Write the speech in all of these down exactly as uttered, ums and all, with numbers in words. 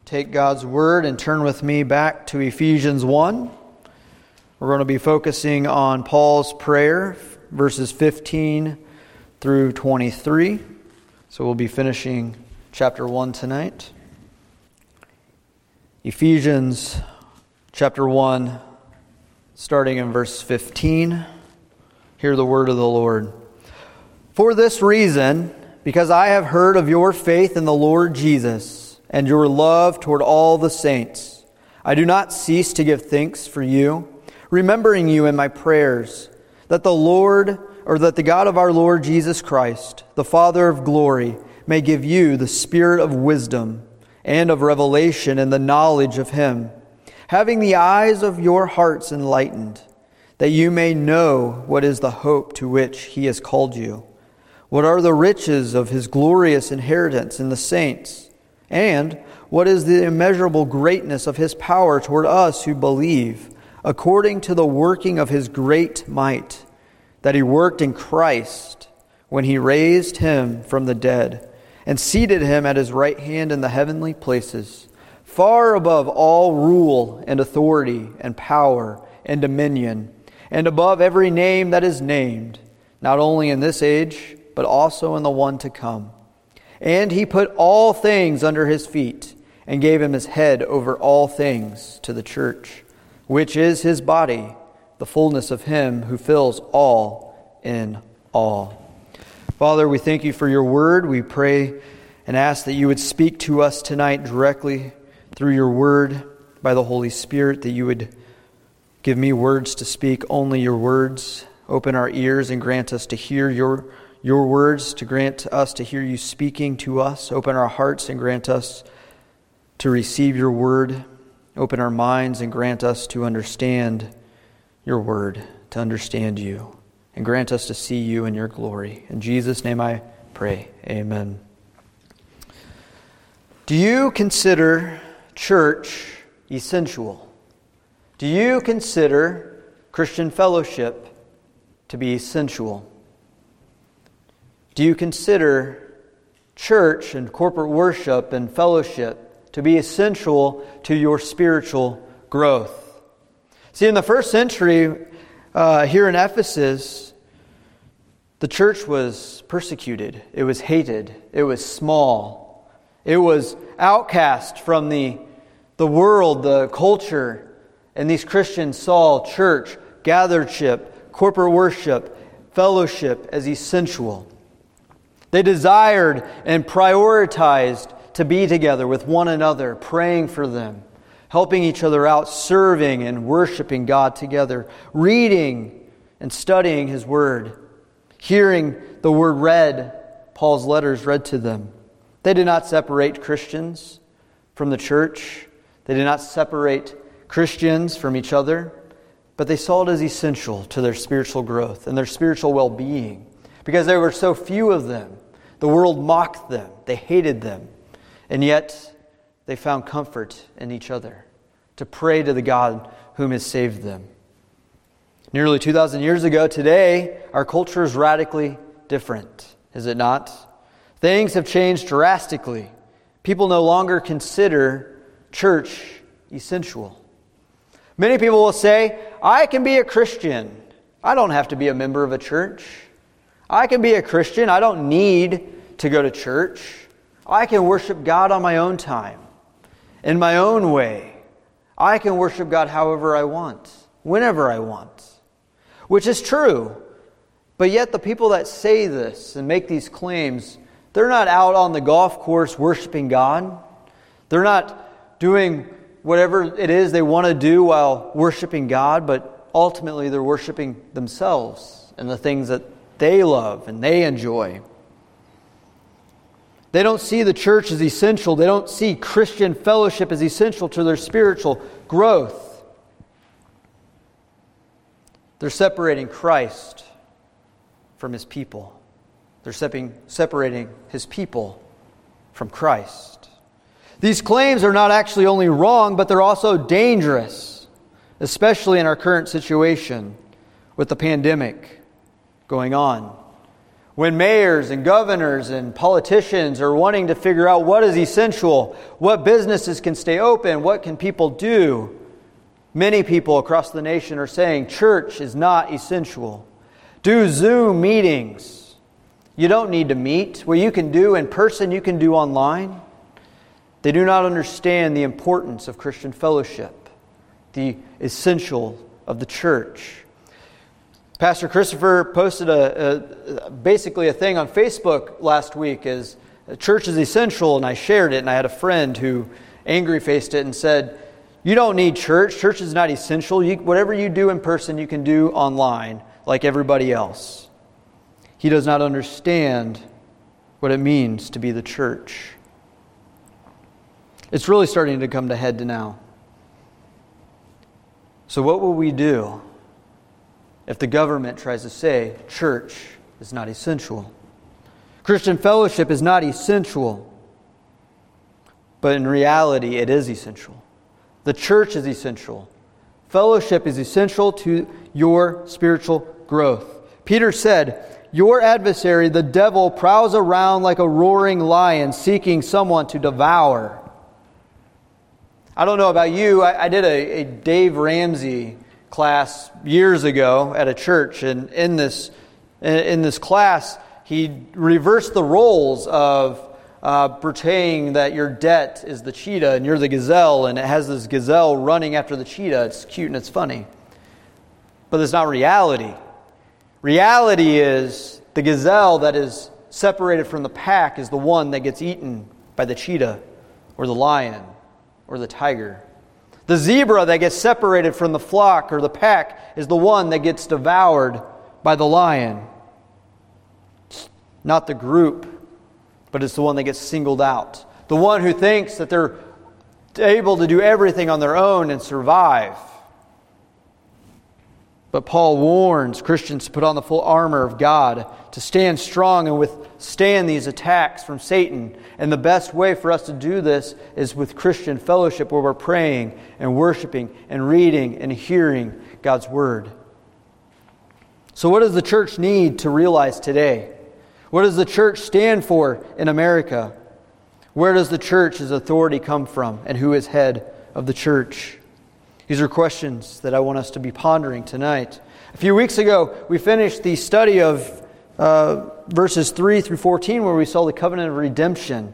take God's Word and turn with me back to Ephesians one. We're going to be focusing on Paul's prayer, verses fifteen through twenty-three. So we'll be finishing chapter one tonight. Ephesians chapter one, starting in verse fifteen. Hear the word of the Lord. For this reason, because I have heard of your faith in the Lord Jesus and your love toward all the saints, I do not cease to give thanks for you, remembering you in my prayers, that the Lord, or that the God of our Lord Jesus Christ, the Father of glory, may give you the spirit of wisdom and of revelation in the knowledge of Him, having the eyes of your hearts enlightened, that you may know what is the hope to which He has called you, what are the riches of His glorious inheritance in the saints, and what is the immeasurable greatness of His power toward us who believe, according to the working of His great might, that He worked in Christ when He raised Him from the dead and seated Him at His right hand in the heavenly places, far above all rule and authority and power and dominion, and above every name that is named, not only in this age, but also in the one to come. And He put all things under His feet, and gave Him His head over all things to the church, which is His body, the fullness of Him who fills all in all. Father, we thank You for Your word. We pray and ask that You would speak to us tonight directly through Your word by the Holy Spirit, that You would give me words to speak, only Your words. Open our ears and grant us to hear Your, your words, to grant us to hear You speaking to us. Open our hearts and grant us to receive Your word. Open our minds and grant us to understand Your word, to understand You, and grant us to see You in Your glory. In Jesus' name I pray. Amen. Do you consider church essential? Do you consider Christian fellowship to be essential? Do you consider church and corporate worship and fellowship to be essential to your spiritual growth? See, in the first century, uh, here in Ephesus, the church was persecuted. It was hated. It was small. It was outcast from the, the world, the culture. And these Christians saw church, gatheredship, corporate worship, fellowship as essential. They desired and prioritized to be together with one another, praying for them, helping each other out, serving and worshiping God together, reading and studying His Word, hearing the Word read, Paul's letters read to them. They did not separate Christians from the church. They did not separate Christians from each other, but they saw it as essential to their spiritual growth and their spiritual well-being, because there were so few of them. The world mocked them. They hated them. And yet, they found comfort in each other to pray to the God whom has saved them. Nearly two thousand years ago today, our culture is radically different, is it not? Things have changed drastically. People no longer consider church essential. Many people will say, I can be a Christian. I don't have to be a member of a church. I can be a Christian. I don't need to go to church. I can worship God on my own time, in my own way. I can worship God however I want, whenever I want, which is true. But yet the people that say this and make these claims, they're not out on the golf course worshiping God. They're not doing whatever it is they want to do while worshiping God, but ultimately they're worshiping themselves and the things that they love and they enjoy. They don't see the church as essential. They don't see Christian fellowship as essential to their spiritual growth. They're separating Christ from His people. They're separating His people from Christ. These claims are not actually only wrong, but they're also dangerous, especially in our current situation with the pandemic going on. When mayors and governors and politicians are wanting to figure out what is essential, what businesses can stay open, what can people do, many people across the nation are saying church is not essential. Do Zoom meetings. You don't need to meet. What you can do in person, you can do online. They do not understand the importance of Christian fellowship, the essential of the church. Pastor Christopher posted a, a basically a thing on Facebook last week as church is essential, and I shared it, and I had a friend who angry-faced it and said, you don't need church. Church is not essential. You, whatever you do in person, you can do online like everybody else. He does not understand what it means to be the church. It's really starting to come to head to now. So what will we do if the government tries to say church is not essential? Christian fellowship is not essential, but in reality it is essential. The church is essential. Fellowship is essential to your spiritual growth. Peter said, your adversary, the devil, prowls around like a roaring lion seeking someone to devour. I don't know about you, I, I did a, a Dave Ramsey class years ago at a church, and in this in this class he reversed the roles of uh, portraying that your debt is the cheetah and you're the gazelle, and it has this gazelle running after the cheetah. It's cute and it's funny, but it's not reality. Reality is the gazelle that is separated from the pack is the one that gets eaten by the cheetah or the lion or the tiger. The zebra that gets separated from the flock or the pack is the one that gets devoured by the lion. It's not the group, but it's the one that gets singled out. The one who thinks that they're able to do everything on their own and survive. But Paul warns Christians to put on the full armor of God, to stand strong and withstand these attacks from Satan. And the best way for us to do this is with Christian fellowship, where we're praying and worshiping and reading and hearing God's Word. So what does the church need to realize today? What does the church stand for in America? Where does the church's authority come from, and who is head of the church? These are questions that I want us to be pondering tonight. A few weeks ago, we finished the study of uh, verses three through fourteen, where we saw the covenant of redemption.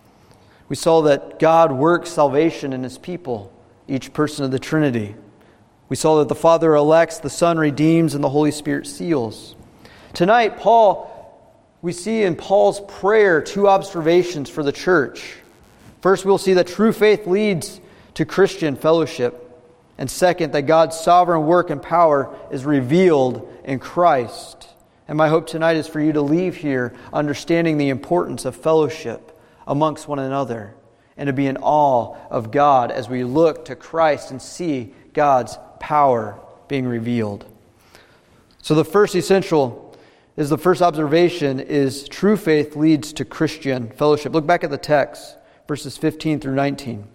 We saw that God works salvation in His people, each person of the Trinity. We saw that the Father elects, the Son redeems, and the Holy Spirit seals. Tonight, Paul, we see in Paul's prayer two observations for the church. First, we'll see that true faith leads to Christian fellowship. And second, that God's sovereign work and power is revealed in Christ. And my hope tonight is for you to leave here understanding the importance of fellowship amongst one another, and to be in awe of God as we look to Christ and see God's power being revealed. So the first essential is the first observation is true faith leads to Christian fellowship. Look back at the text, verses fifteen through nineteen.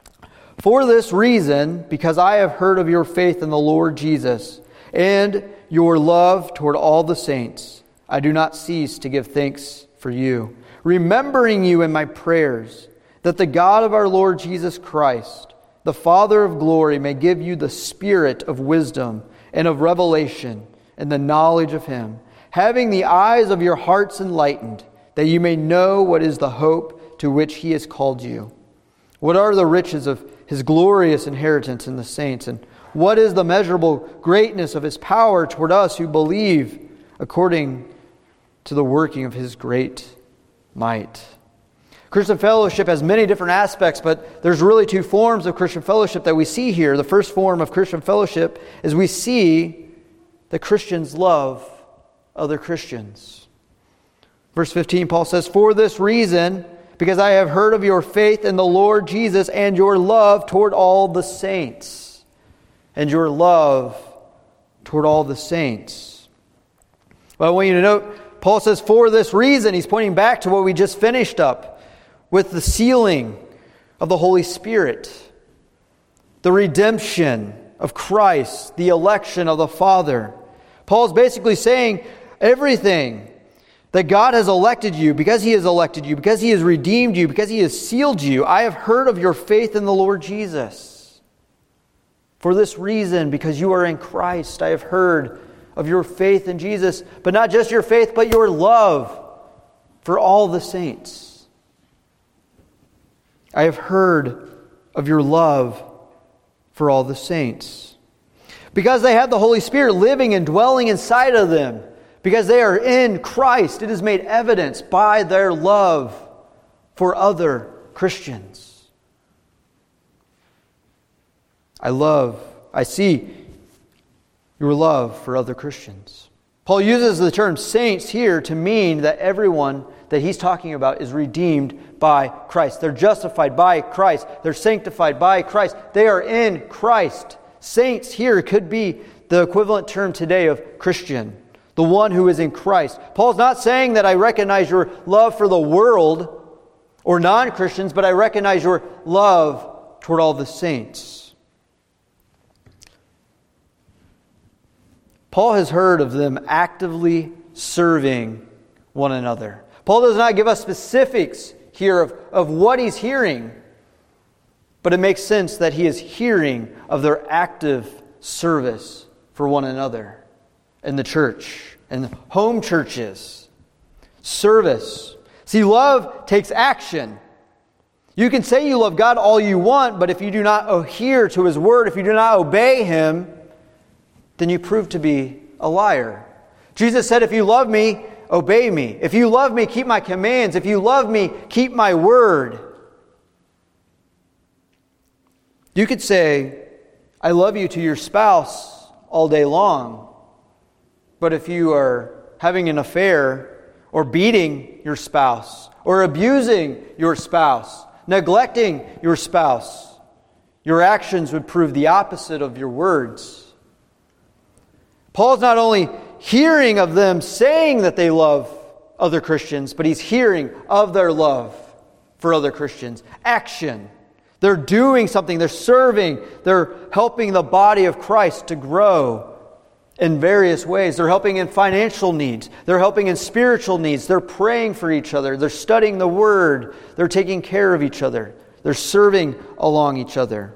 For this reason, because I have heard of your faith in the Lord Jesus and your love toward all the saints, I do not cease to give thanks for you, remembering you in my prayers, that the God of our Lord Jesus Christ, the Father of glory, may give you the spirit of wisdom and of revelation and the knowledge of Him, having the eyes of your hearts enlightened, that you may know what is the hope to which He has called you. What are the riches of His glorious inheritance in the saints? And what is the measurable greatness of His power toward us who believe, according to the working of His great might? Christian fellowship has many different aspects, but there's really two forms of Christian fellowship that we see here. The first form of Christian fellowship is we see that Christians love other Christians. Verse fifteen, Paul says, for this reason, because I have heard of your faith in the Lord Jesus and your love toward all the saints. And your love toward all the saints. Well, I want you to note, Paul says, for this reason. He's pointing back to what we just finished up with the sealing of the Holy Spirit, the redemption of Christ, the election of the Father. Paul's basically saying everything that God has elected you, because He has elected you, because He has redeemed you, because He has sealed you. I have heard of your faith in the Lord Jesus. For this reason, because you are in Christ, I have heard of your faith in Jesus, but not just your faith, but your love for all the saints. I have heard of your love for all the saints. Because they have the Holy Spirit living and dwelling inside of them, because they are in Christ, it is made evidence by their love for other Christians. I love, I see your love for other Christians. Paul uses the term saints here to mean that everyone that he's talking about is redeemed by Christ. They're justified by Christ. They're sanctified by Christ. They are in Christ. Saints here could be the equivalent term today of Christian, the one who is in Christ. Paul's not saying that I recognize your love for the world or non-Christians, but I recognize your love toward all the saints. Paul has heard of them actively serving one another. Paul does not give us specifics here of, of what he's hearing, but it makes sense that he is hearing of their active service for one another in the church and home churches. Service. See, love takes action. You can say you love God all you want, but if you do not adhere to His word, if you do not obey Him, then you prove to be a liar. Jesus said, if you love me, obey me. If you love me, keep my commands. If you love me, keep my word. You could say, I love you to your spouse all day long. But if you are having an affair or beating your spouse or abusing your spouse, neglecting your spouse, your actions would prove the opposite of your words. Paul's not only hearing of them saying that they love other Christians, but he's hearing of their love for other Christians. Action. They're doing something. They're serving. They're helping the body of Christ to grow in various ways. They're helping in financial needs. They're helping in spiritual needs. They're praying for each other. They're studying the Word. They're taking care of each other. They're serving along each other.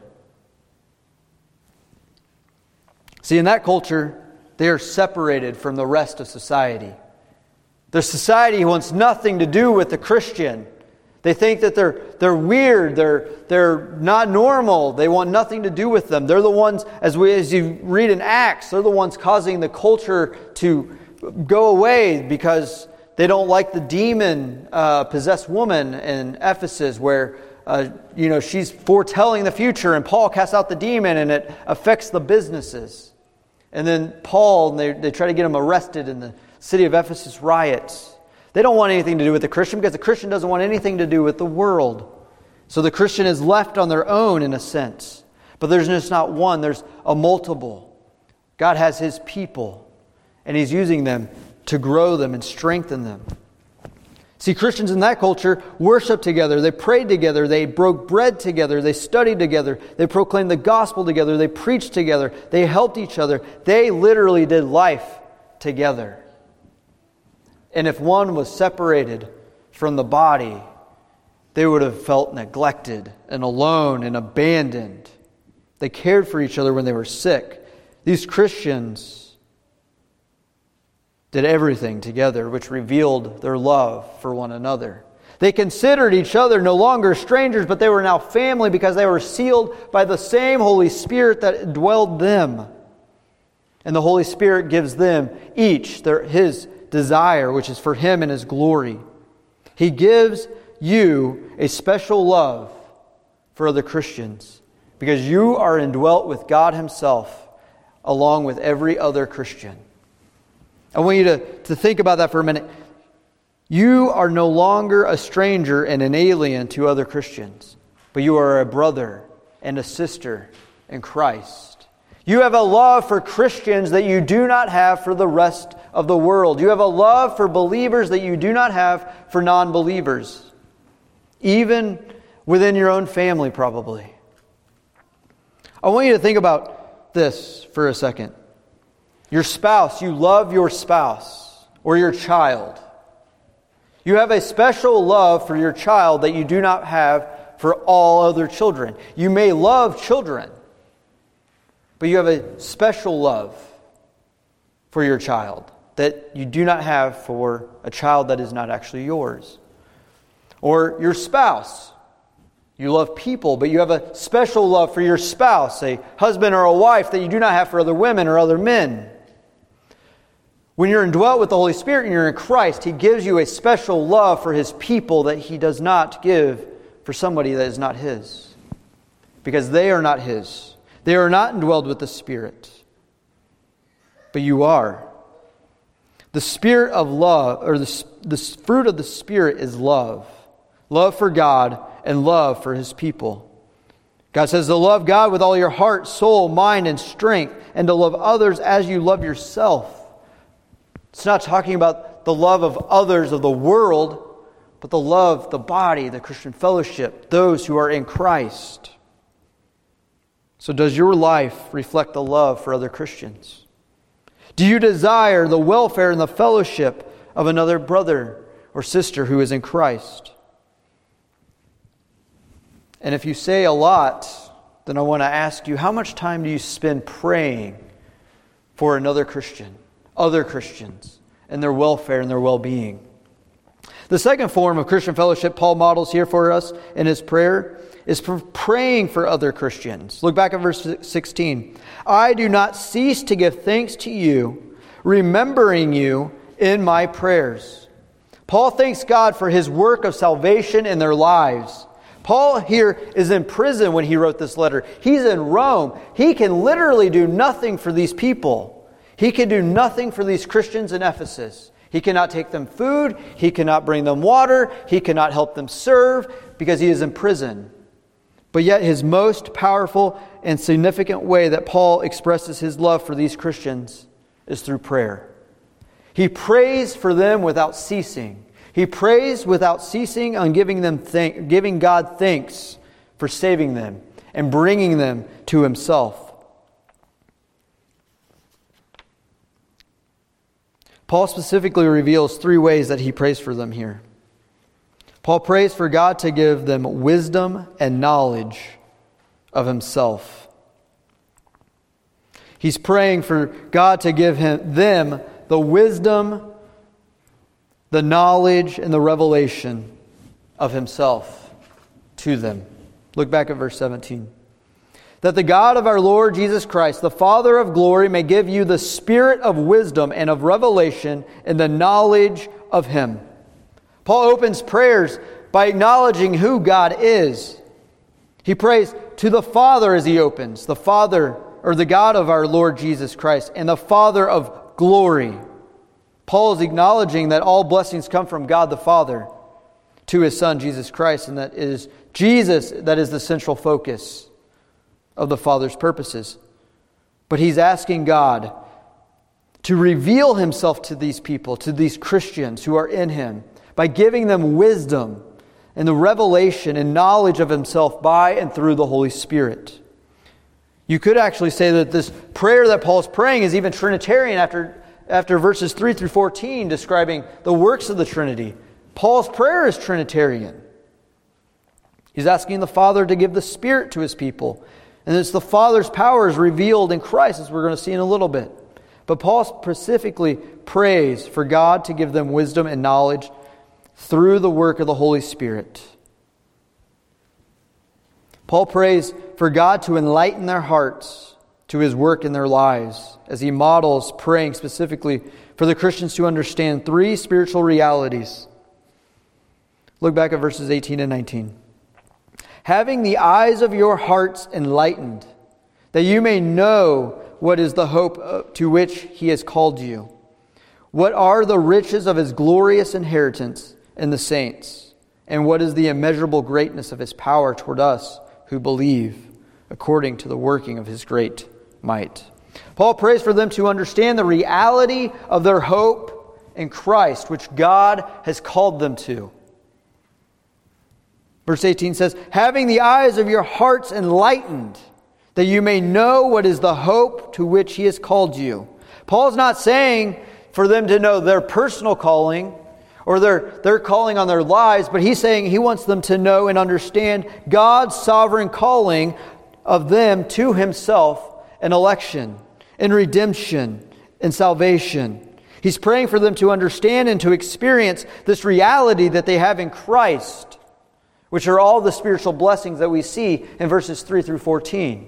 See, in that culture, they are separated from the rest of society. The society wants nothing to do with the Christian. They think that they're they're weird, they're they're not normal, they want nothing to do with them. They're the ones, as we as you read in Acts, they're the ones causing the culture to go away because they don't like the demon uh, possessed woman in Ephesus, where uh, you know she's foretelling the future, and Paul casts out the demon, and it affects the businesses. And then Paul, they, they try to get him arrested in the city of Ephesus riots. They don't want anything to do with the Christian because the Christian doesn't want anything to do with the world. So the Christian is left on their own in a sense. But there's just not one, there's a multiple. God has His people, and He's using them to grow them and strengthen them. See, Christians in that culture worshiped together, they prayed together, they broke bread together, they studied together, they proclaimed the gospel together, they preached together, they helped each other. They literally did life together. And if one was separated from the body, they would have felt neglected and alone and abandoned. They cared for each other when they were sick. These Christians did everything together, which revealed their love for one another. They considered each other no longer strangers, but they were now family because they were sealed by the same Holy Spirit that dwelled them. And the Holy Spirit gives them each their, His desire, which is for Him and His glory. He gives you a special love for other Christians because you are indwelt with God Himself along with every other Christian. I want you to, to think about that for a minute. You are no longer a stranger and an alien to other Christians, but you are a brother and a sister in Christ. You have a love for Christians that you do not have for the rest of the world. You have a love for believers that you do not have for non-believers, even within your own family probably. I want you to think about this for a second. Your spouse, you love your spouse or your child. You have a special love for your child that you do not have for all other children. You may love children, but you have a special love for your child that you do not have for a child that is not actually yours. Or your spouse. You love people, but you have a special love for your spouse, a husband or a wife that you do not have for other women or other men. When you're indwelt with the Holy Spirit and you're in Christ, He gives you a special love for His people that He does not give for somebody that is not His. Because they are not His. They are not indwelled with the Spirit. But you are. The Spirit of love, or the, the fruit of the Spirit is love. Love for God and love for His people. God says to love God with all your heart, soul, mind, and strength, and to love others as you love yourself. It's not talking about the love of others of the world, but the love, the body, the Christian fellowship, those who are in Christ. So does your life reflect the love for other Christians? Do you desire the welfare and the fellowship of another brother or sister who is in Christ? And if you say a lot, then I want to ask you, how much time do you spend praying for another Christian, other Christians, and their welfare and their well-being? The second form of Christian fellowship Paul models here for us in his prayer is for praying for other Christians. Look back at verse sixteen. I do not cease to give thanks to you, remembering you in my prayers. Paul thanks God for His work of salvation in their lives. Paul here is in prison when he wrote this letter. He's in Rome. He can literally do nothing for these people. He can do nothing for these Christians in Ephesus. He cannot take them food. He cannot bring them water. He cannot help them serve because he is in prison. But yet his most powerful and significant way that Paul expresses his love for these Christians is through prayer. He prays for them without ceasing. He prays without ceasing on giving them thank, giving God thanks for saving them and bringing them to Himself. Paul specifically reveals three ways that he prays for them here. Paul prays for God to give them wisdom and knowledge of Himself. He's praying for God to give him, them the wisdom, the knowledge, and the revelation of Himself to them. Look back at verse seventeen. That the God of our Lord Jesus Christ, the Father of glory, may give you the spirit of wisdom and of revelation and the knowledge of Him. Paul opens prayers by acknowledging who God is. He prays to the Father as he opens, the Father, or the God of our Lord Jesus Christ, and the Father of glory. Paul is acknowledging that all blessings come from God the Father to His Son, Jesus Christ, and that it is Jesus that is the central focus of the Father's purposes. But he's asking God to reveal Himself to these people, to these Christians who are in Him, by giving them wisdom and the revelation and knowledge of Himself by and through the Holy Spirit. You could actually say that this prayer that Paul's praying is even Trinitarian after After verses three through fourteen describing the works of the Trinity. Paul's prayer is Trinitarian. He's asking the Father to give the Spirit to His people. And it's the Father's power is revealed in Christ, as we're going to see in a little bit. But Paul specifically prays for God to give them wisdom and knowledge through the work of the Holy Spirit. Paul prays for God to enlighten their hearts to His work in their lives, as he models praying specifically for the Christians to understand three spiritual realities. Look back at verses eighteen and nineteen. Having the eyes of your hearts enlightened, that you may know what is the hope to which He has called you, what are the riches of His glorious inheritance in the saints, and what is the immeasurable greatness of His power toward us who believe, according to the working of His great might. Paul prays for them to understand the reality of their hope in Christ, which God has called them to. Verse eighteen says, having the eyes of your hearts enlightened, that you may know what is the hope to which He has called you. Paul's not saying for them to know their personal calling Or they're, they're calling on their lives, but he's saying he wants them to know and understand God's sovereign calling of them to himself in election, in redemption, in salvation. He's praying for them to understand and to experience this reality that they have in Christ, which are all the spiritual blessings that we see in verses three through fourteen.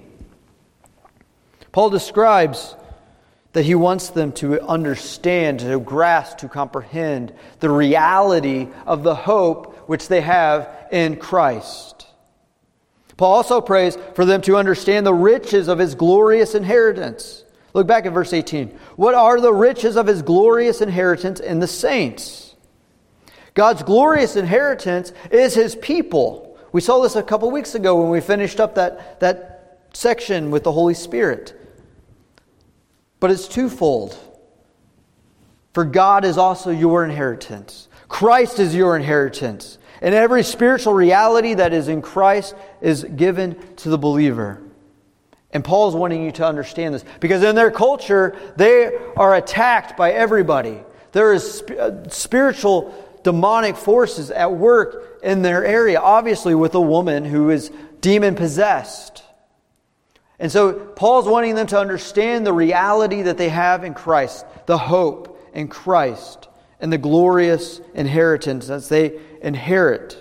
Paul describes that he wants them to understand, to grasp, to comprehend the reality of the hope which they have in Christ. Paul also prays for them to understand the riches of his glorious inheritance. Look back at verse eighteen. What are the riches of his glorious inheritance in the saints? God's glorious inheritance is his people. We saw this a couple weeks ago when we finished up that, that section with the Holy Spirit. But it's twofold. For God is also your inheritance. Christ is your inheritance. And every spiritual reality that is in Christ is given to the believer. And Paul's wanting you to understand this. Because in their culture, they are attacked by everybody. There is spiritual demonic forces at work in their area. Obviously with a woman who is demon-possessed. And so Paul's wanting them to understand the reality that they have in Christ, the hope in Christ, and the glorious inheritance that they inherit.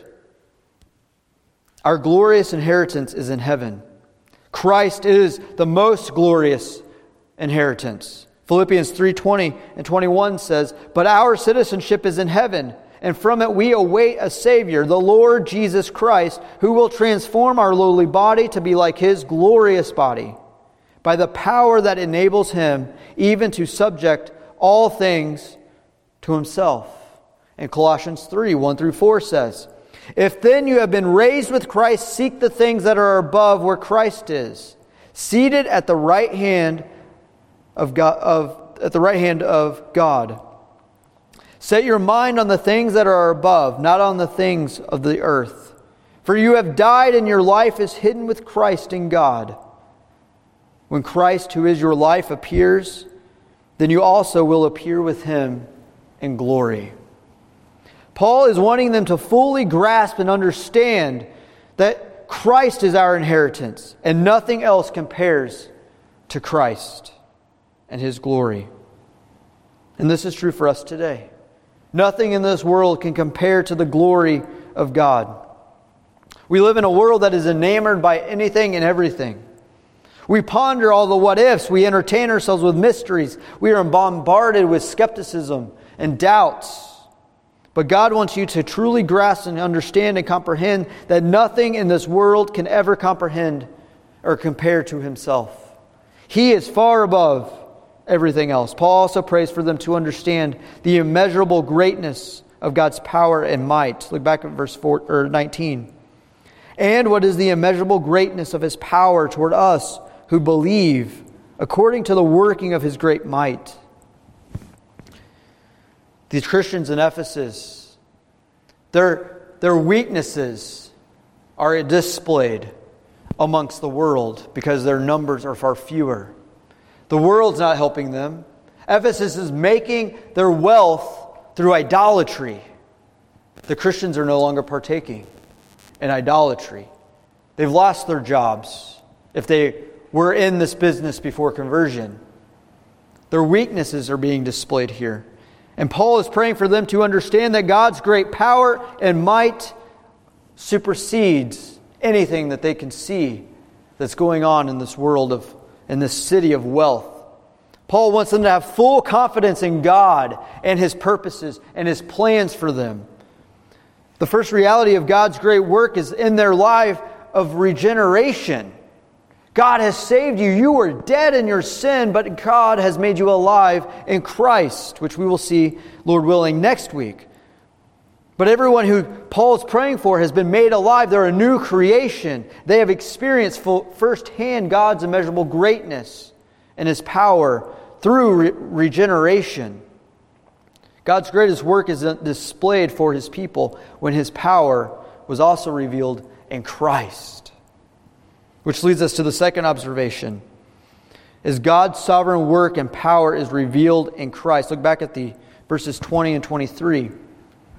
Our glorious inheritance is in heaven. Christ is the most glorious inheritance. Philippians three twenty and twenty-one says, "But our citizenship is in heaven, and from it we await a Savior, the Lord Jesus Christ, who will transform our lowly body to be like His glorious body, by the power that enables Him even to subject all things to Himself." And Colossians three, one through four says, "If then you have been raised with Christ, seek the things that are above where Christ is, seated at the right hand of God, of, at the right hand of God. Set your mind on the things that are above, not on the things of the earth. For you have died, and your life is hidden with Christ in God. When Christ, who is your life, appears, then you also will appear with Him in glory." Paul is wanting them to fully grasp and understand that Christ is our inheritance, and nothing else compares to Christ and His glory. And this is true for us today. Nothing in this world can compare to the glory of God. We live in a world that is enamored by anything and everything. We ponder all the what ifs. We entertain ourselves with mysteries. We are bombarded with skepticism and doubts. But God wants you to truly grasp and understand and comprehend that nothing in this world can ever comprehend or compare to Himself. He is far above everything else. Paul also prays for them to understand the immeasurable greatness of God's power and might. Look back at verse four, or nineteen. "And what is the immeasurable greatness of His power toward us who believe, according to the working of His great might." These Christians in Ephesus, their, their weaknesses are displayed amongst the world because their numbers are far fewer. The world's not helping them. Ephesus is making their wealth through idolatry. The Christians are no longer partaking in idolatry. They've lost their jobs if they were in this business before conversion. Their weaknesses are being displayed here. And Paul is praying for them to understand that God's great power and might supersedes anything that they can see that's going on in this world of in this city of wealth. Paul wants them to have full confidence in God and His purposes and His plans for them. The first reality of God's great work is in their life of regeneration. God has saved you. You were dead in your sin, but God has made you alive in Christ, which we will see, Lord willing, next week. But everyone who Paul is praying for has been made alive. They're a new creation. They have experienced firsthand God's immeasurable greatness and His power through re- regeneration. God's greatest work is displayed for His people when His power was also revealed in Christ. Which leads us to the second observation. Is God's sovereign work and power is revealed in Christ. Look back at the verses twenty and twenty-three.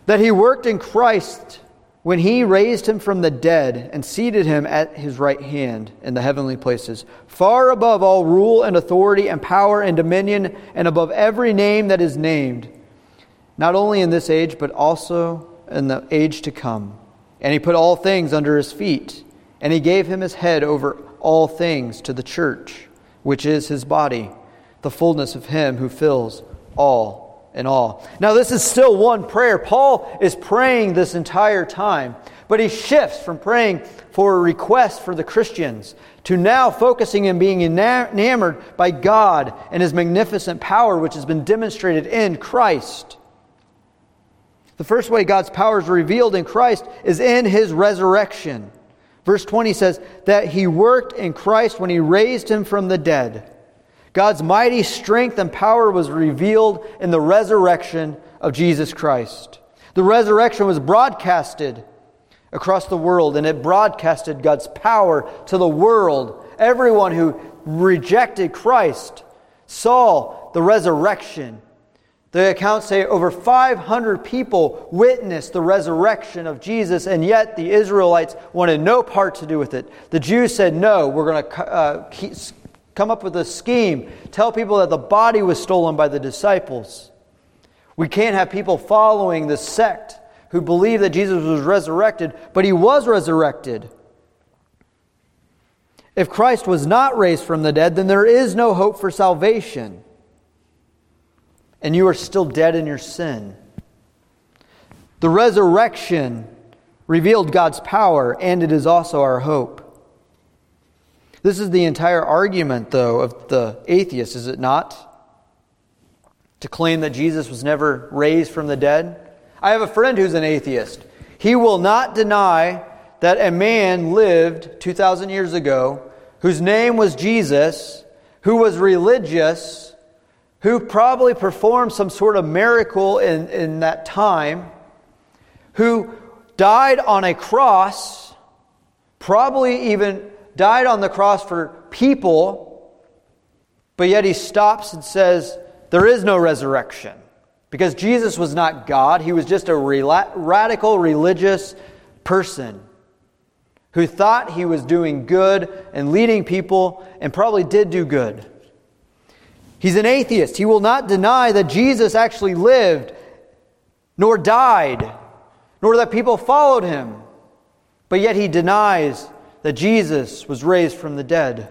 that He worked in Christ when He raised Him from the dead and seated Him at His right hand in the heavenly places, far above all rule and authority and power and dominion, and above every name that is named, not only in this age, but also in the age to come. And He put all things under His feet, and He gave Him His head over all things to the church, which is His body, the fullness of Him who fills all in all. Now this is still one prayer. Paul is praying this entire time, but he shifts from praying for a request for the Christians to now focusing and being enamored by God and His magnificent power, which has been demonstrated in Christ. The first way God's power is revealed in Christ is in His resurrection. Verse twenty says that He worked in Christ when He raised Him from the dead. God's mighty strength and power was revealed in the resurrection of Jesus Christ. The resurrection was broadcasted across the world, and it broadcasted God's power to the world. Everyone who rejected Christ saw the resurrection. The accounts say over five hundred people witnessed the resurrection of Jesus, and yet the Israelites wanted no part to do with it. The Jews said, no, we're going to uh, keep, come up with a scheme, tell people that the body was stolen by the disciples. We can't have people following the sect who believe that Jesus was resurrected, but He was resurrected. If Christ was not raised from the dead, then there is no hope for salvation. And you are still dead in your sin. The resurrection revealed God's power, and it is also our hope. This is the entire argument, though, of the atheist, is it not? To claim that Jesus was never raised from the dead. I have a friend who's an atheist. He will not deny that a man lived two thousand years ago whose name was Jesus, who was religious, who probably performed some sort of miracle in, in that time, who died on a cross, probably even died on the cross for people, but yet he stops and says, there is no resurrection. Because Jesus was not God. He was just a rela- radical religious person who thought he was doing good and leading people and probably did do good. He's an atheist. He will not deny that Jesus actually lived, nor died, nor that people followed Him. But yet he denies that Jesus was raised from the dead.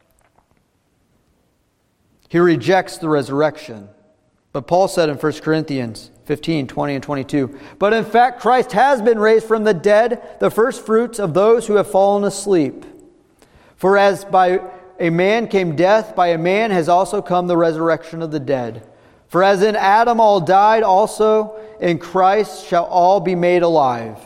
He rejects the resurrection. But Paul said in First Corinthians fifteen, twenty and twenty-two, but in fact Christ has been raised from the dead, the first fruits of those who have fallen asleep. For as by a man came death, by a man has also come the resurrection of the dead. For as in Adam all died, also in Christ shall all be made alive.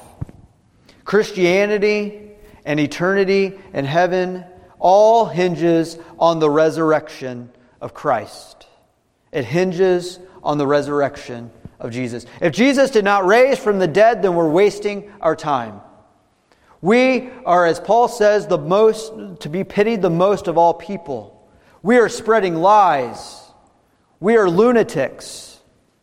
Christianity and eternity and heaven all hinges on the resurrection of Christ. It hinges on the resurrection of Jesus. If Jesus did not raise from the dead, then we're wasting our time. We are, as Paul says, the most to be pitied the most of all people. We are spreading lies. We are lunatics.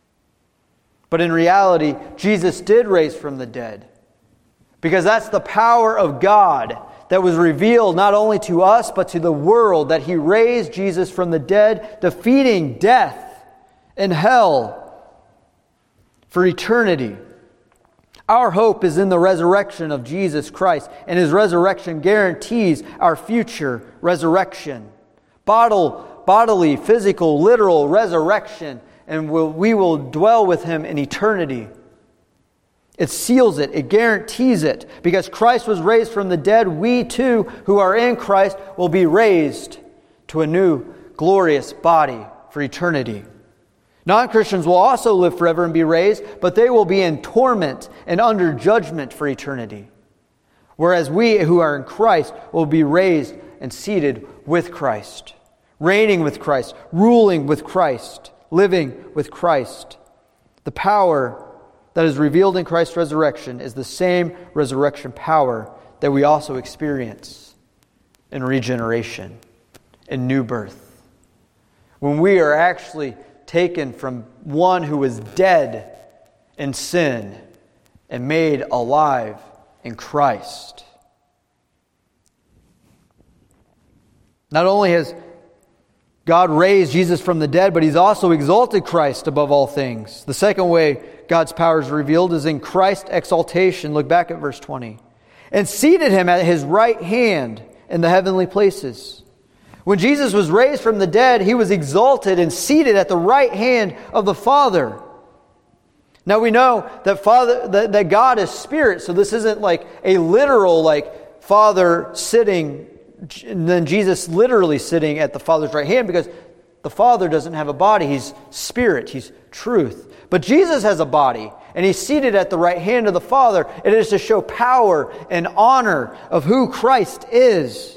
But in reality, Jesus did raise from the dead. Because that's the power of God that was revealed not only to us, but to the world, that He raised Jesus from the dead, defeating death and hell for eternity. Our hope is in the resurrection of Jesus Christ, and His resurrection guarantees our future resurrection. Bodily, bodily, physical, literal resurrection, and we'll, we will dwell with Him in eternity. It seals it. It guarantees it. Because Christ was raised from the dead, we too, who are in Christ, will be raised to a new glorious body for eternity. Non-Christians will also live forever and be raised, but they will be in torment and under judgment for eternity. Whereas we who are in Christ will be raised and seated with Christ, reigning with Christ, ruling with Christ, living with Christ. The power that is revealed in Christ's resurrection is the same resurrection power that we also experience in regeneration, in new birth. When we are actually taken from one who was dead in sin and made alive in Christ. Not only has God raised Jesus from the dead, but He's also exalted Christ above all things. The second way God's power is revealed is in Christ's exaltation. Look back at verse twenty. And seated Him at His right hand in the heavenly places. When Jesus was raised from the dead, He was exalted and seated at the right hand of the Father. Now we know that Father, that, that God is Spirit, so this isn't like a literal, like Father sitting, and then Jesus literally sitting at the Father's right hand, because the Father doesn't have a body. He's Spirit. He's truth. But Jesus has a body, and He's seated at the right hand of the Father. It is to show power and honor of who Christ is.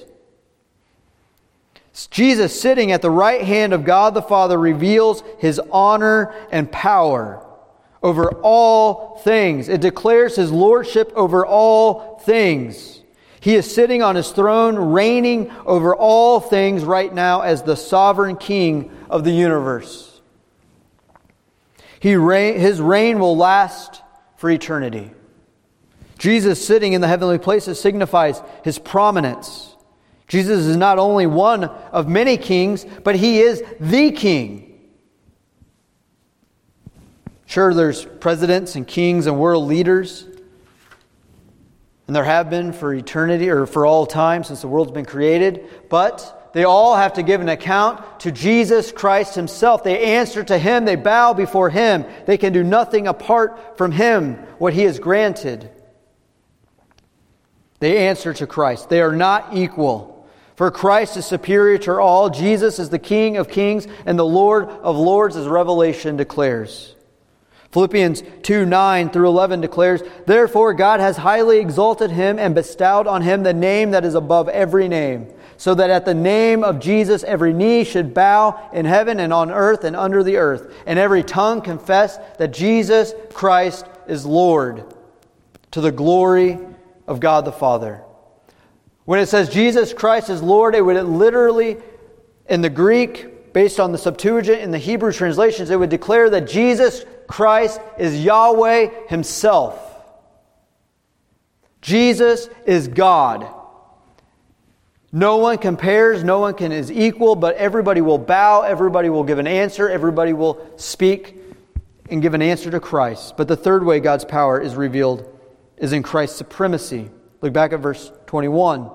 Jesus sitting at the right hand of God the Father reveals His honor and power over all things. It declares His lordship over all things. He is sitting on His throne, reigning over all things right now as the sovereign King of the universe. He reign, His reign will last for eternity. Jesus sitting in the heavenly places signifies His prominence. Jesus is not only one of many kings, but He is the King. Sure, there's presidents and kings and world leaders, and there have been for eternity or for all time since the world's been created, but they all have to give an account to Jesus Christ Himself. They answer to Him, they bow before Him. They can do nothing apart from Him, what He has granted. They answer to Christ. They are not equal. For Christ is superior to all. Jesus is the King of kings and the Lord of lords, as Revelation declares. Philippians two, nine through eleven declares, Therefore God has highly exalted Him and bestowed on Him the name that is above every name, so that at the name of Jesus every knee should bow in heaven and on earth and under the earth, and every tongue confess that Jesus Christ is Lord, to the glory of God the Father. When it says Jesus Christ is Lord, it would literally, in the Greek, based on the Septuagint, in the Hebrew translations, it would declare that Jesus Christ is Yahweh Himself. Jesus is God. No one compares, no one can is equal, but everybody will bow, everybody will give an answer, everybody will speak and give an answer to Christ. But the third way God's power is revealed is in Christ's supremacy. Look back at verse twenty-one.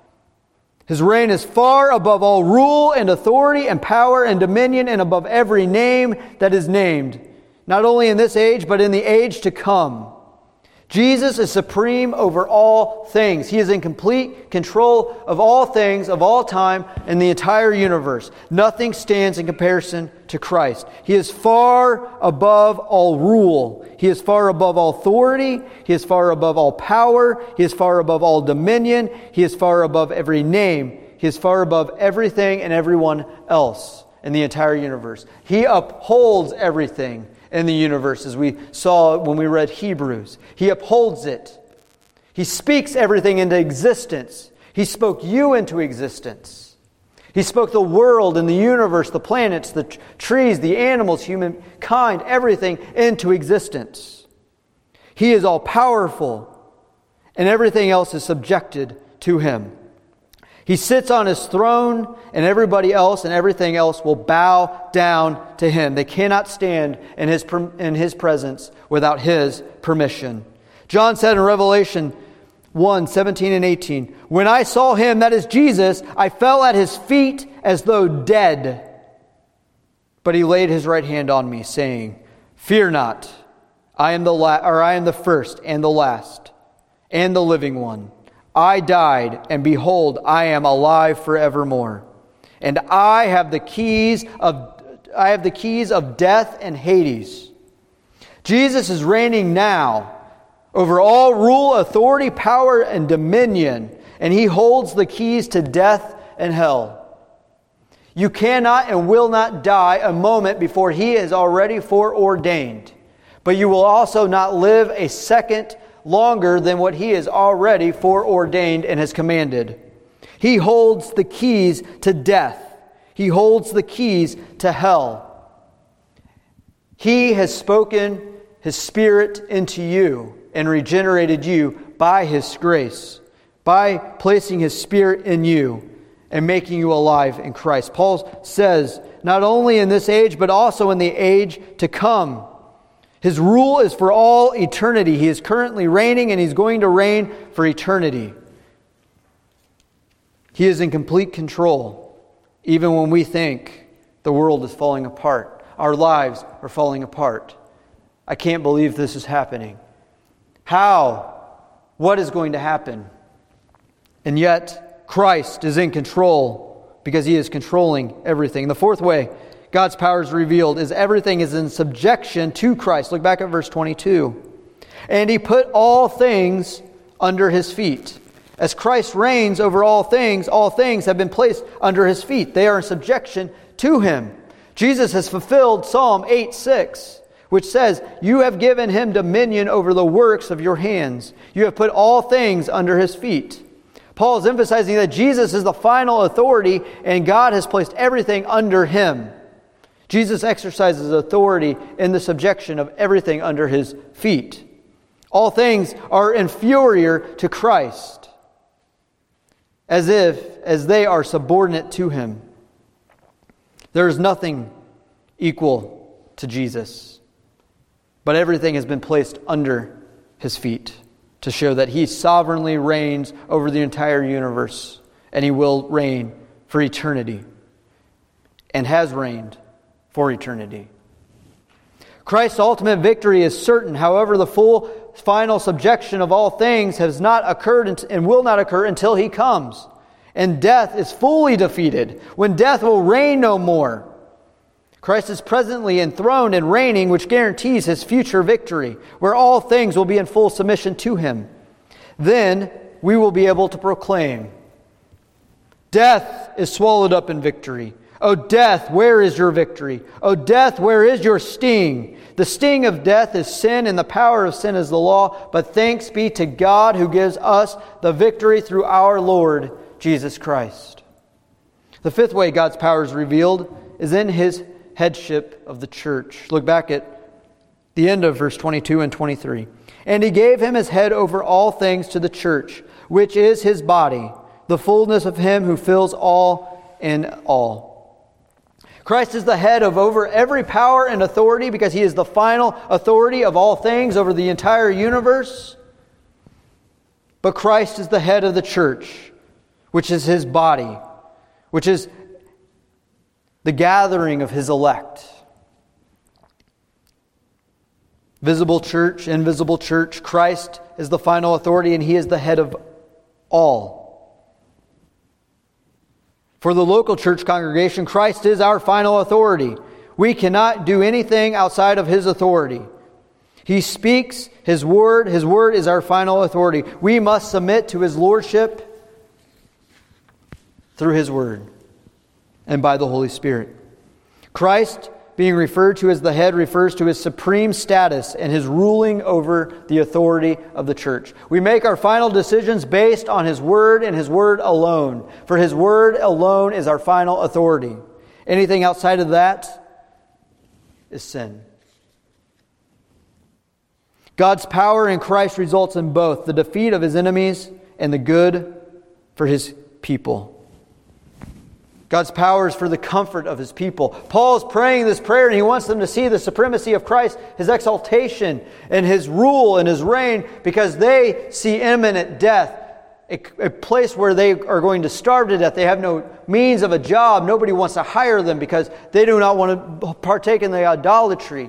His reign is far above all rule and authority and power and dominion and above every name that is named, not only in this age, but in the age to come. Jesus is supreme over all things. He is in complete control of all things, of all time, and the entire universe. Nothing stands in comparison to Christ. He is far above all rule. He is far above all authority. He is far above all power. He is far above all dominion. He is far above every name. He is far above everything and everyone else in the entire universe. He upholds everything in the universe, as we saw when we read Hebrews. He upholds it. He speaks everything into existence. He spoke you into existence. He spoke the world and the universe, the planets, the t- trees, the animals, humankind, everything into existence. He is all powerful, and everything else is subjected to Him. He sits on His throne, and everybody else and everything else will bow down to Him. They cannot stand in His, in His presence without His permission. John said in Revelation one, seventeen and eighteen, When I saw Him, that is Jesus, I fell at His feet as though dead. But He laid His right hand on me, saying, Fear not, I am the la- or I am the first and the last, and the living one. I died, and behold, I am alive forevermore. And I have the keys of I have the keys of death and Hades. Jesus is reigning now over all rule, authority, power, and dominion, and He holds the keys to death and hell. You cannot and will not die a moment before He is already foreordained, but you will also not live a second longer than what He has already foreordained and has commanded. He holds the keys to death. He holds the keys to hell. He has spoken His Spirit into you, and regenerated you by His grace, by placing His Spirit in you and making you alive in Christ. Paul says, not only in this age, but also in the age to come. His rule is for all eternity. He is currently reigning, and He's going to reign for eternity. He is in complete control, even when we think the world is falling apart. Our lives are falling apart. I can't believe this is happening. How? What is going to happen? And yet, Christ is in control because He is controlling everything. The fourth way God's power is revealed is everything is in subjection to Christ. Look back at verse twenty-two. And He put all things under His feet. As Christ reigns over all things, all things have been placed under His feet. They are in subjection to Him. Jesus has fulfilled Psalm eight six, which says, you have given Him dominion over the works of your hands. You have put all things under His feet. Paul is emphasizing that Jesus is the final authority and God has placed everything under Him. Jesus exercises authority in the subjection of everything under His feet. All things are inferior to Christ, as if, as they are subordinate to Him. There is nothing equal to Jesus, but everything has been placed under His feet to show that He sovereignly reigns over the entire universe, and He will reign for eternity, and has reigned for eternity. Christ's ultimate victory is certain. However, the full final subjection of all things has not occurred and will not occur until He comes. And death is fully defeated, when death will reign no more. Christ is presently enthroned and reigning, which guarantees His future victory, where all things will be in full submission to Him. Then we will be able to proclaim, death is swallowed up in victory. O death, where is your victory? O death, where is your sting? The sting of death is sin, and the power of sin is the law. But thanks be to God who gives us the victory through our Lord Jesus Christ. The fifth way God's power is revealed is in His headship of the church. Look back at the end of verse twenty-two and twenty-three. And He gave Him as head over all things to the church, which is His body, the fullness of Him who fills all in all. Christ is the head of over every power and authority because He is the final authority of all things over the entire universe. But Christ is the head of the church, which is His body, which is the gathering of His elect. Visible church, invisible church, Christ is the final authority and He is the head of all. For the local church congregation, Christ is our final authority. We cannot do anything outside of His authority. He speaks His word. His word is our final authority. We must submit to His lordship through His word and by the Holy Spirit. Christ, being referred to as the head, refers to His supreme status and His ruling over the authority of the church. We make our final decisions based on His word and His word alone. For His word alone is our final authority. Anything outside of that is sin. God's power in Christ results in both the defeat of His enemies and the good for His people. God's power is for the comfort of His people. Paul is praying this prayer and he wants them to see the supremacy of Christ, His exaltation and His rule and His reign, because they see imminent death, a, a place where they are going to starve to death. They have no means of a job. Nobody wants to hire them because they do not want to partake in the idolatry.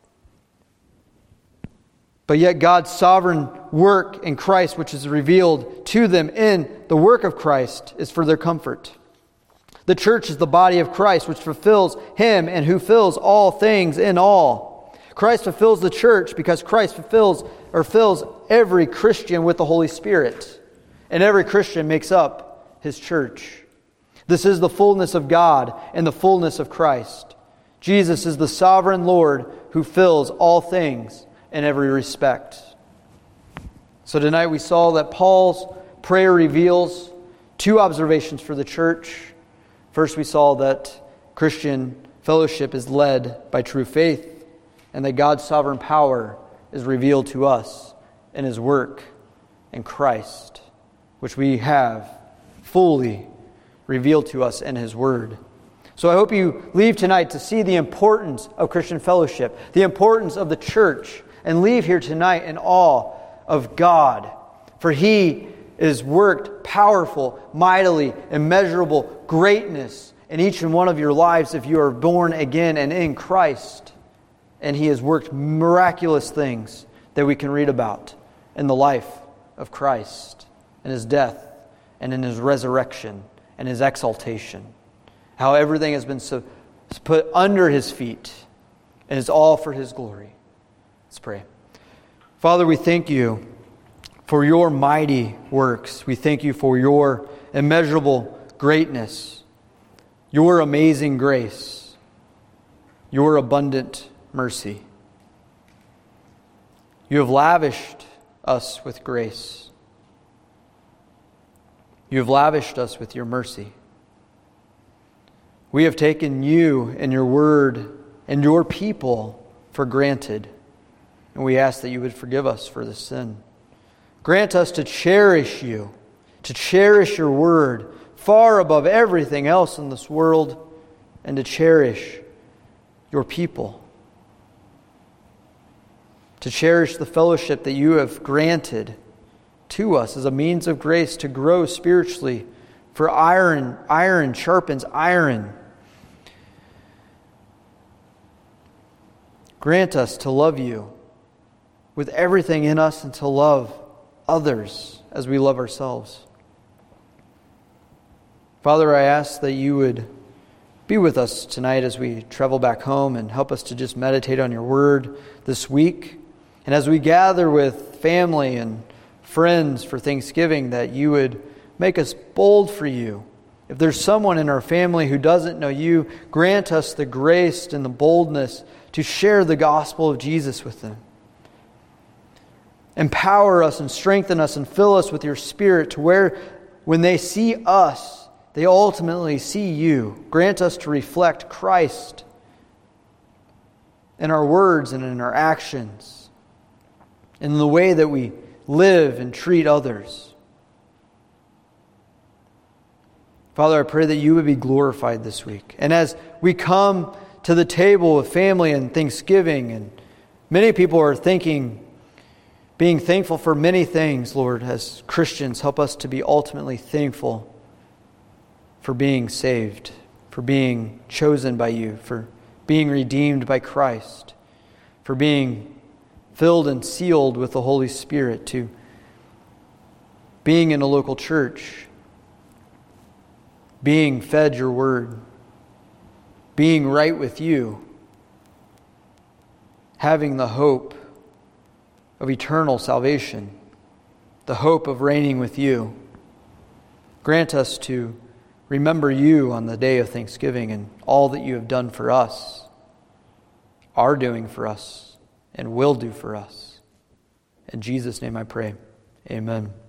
But yet God's sovereign work in Christ, which is revealed to them in the work of Christ, is for their comfort. The church is the body of Christ, which fulfills Him and who fills all things in all. Christ fulfills the church because Christ fulfills or fills every Christian with the Holy Spirit. And every Christian makes up His church. This is the fullness of God and the fullness of Christ. Jesus is the sovereign Lord who fills all things in every respect. So tonight we saw that Paul's prayer reveals two observations for the church. First, we saw that Christian fellowship is led by true faith, and that God's sovereign power is revealed to us in His work in Christ, which we have fully revealed to us in His Word. So I hope you leave tonight to see the importance of Christian fellowship, the importance of the church, and leave here tonight in awe of God. For He is worked powerful, mightily, immeasurable greatness in each and one of your lives if you are born again and in Christ. And He has worked miraculous things that we can read about in the life of Christ, in His death, and in His resurrection, and His exaltation. How everything has been so, put under His feet, and it's all for His glory. Let's pray. Father, we thank You for Your mighty works. We thank You for Your immeasurable greatness, Your amazing grace, Your abundant mercy. You have lavished us with grace. You have lavished us with Your mercy. We have taken You and Your Word and Your people for granted, and we ask that You would forgive us for this sin. Grant us to cherish You, to cherish Your Word far above everything else in this world, and to cherish Your people. To cherish the fellowship that You have granted to us as a means of grace to grow spiritually. For iron, iron sharpens iron. Grant us to love You with everything in us and to love others as we love ourselves. Father, I ask that You would be with us tonight as we travel back home and help us to just meditate on Your Word this week. And as we gather with family and friends for Thanksgiving, that You would make us bold for You. If there's someone in our family who doesn't know You, grant us the grace and the boldness to share the gospel of Jesus with them. Empower us and strengthen us and fill us with Your Spirit to where when they see us, they ultimately see You. Grant us to reflect Christ in our words and in our actions, in the way that we live and treat others. Father, I pray that You would be glorified this week. And as we come to the table with family and Thanksgiving, and many people are thinking, being thankful for many things, Lord, as Christians, help us to be ultimately thankful for being saved, for being chosen by You, for being redeemed by Christ, for being filled and sealed with the Holy Spirit, to being in a local church, being fed Your Word, being right with You, having the hope of eternal salvation, the hope of reigning with You. Grant us to remember You on the day of Thanksgiving and all that You have done for us, are doing for us, and will do for us. In Jesus' name I pray. Amen.